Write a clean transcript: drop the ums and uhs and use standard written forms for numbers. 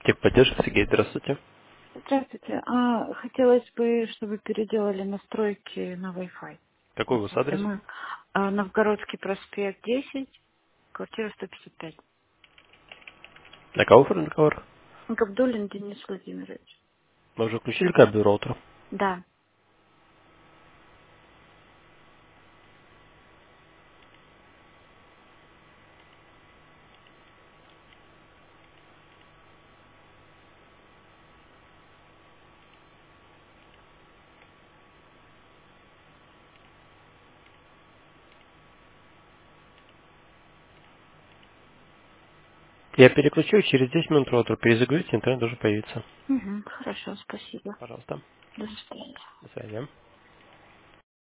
Техподдержка, Сергей, здравствуйте. Здравствуйте. Хотелось бы, чтобы переделали настройки на Wi-Fi. Какой у вас Если адрес? мы Новгородский проспект 10, квартира 155. На кого оформлен договор? Габдуллин Денис Владимирович. Мы уже включили кабель роутера. Да. Я переключу, через 10 минут роутер перезагрузите, интернет должен появиться. Угу, хорошо, спасибо. Пожалуйста. До свидания. До свидания.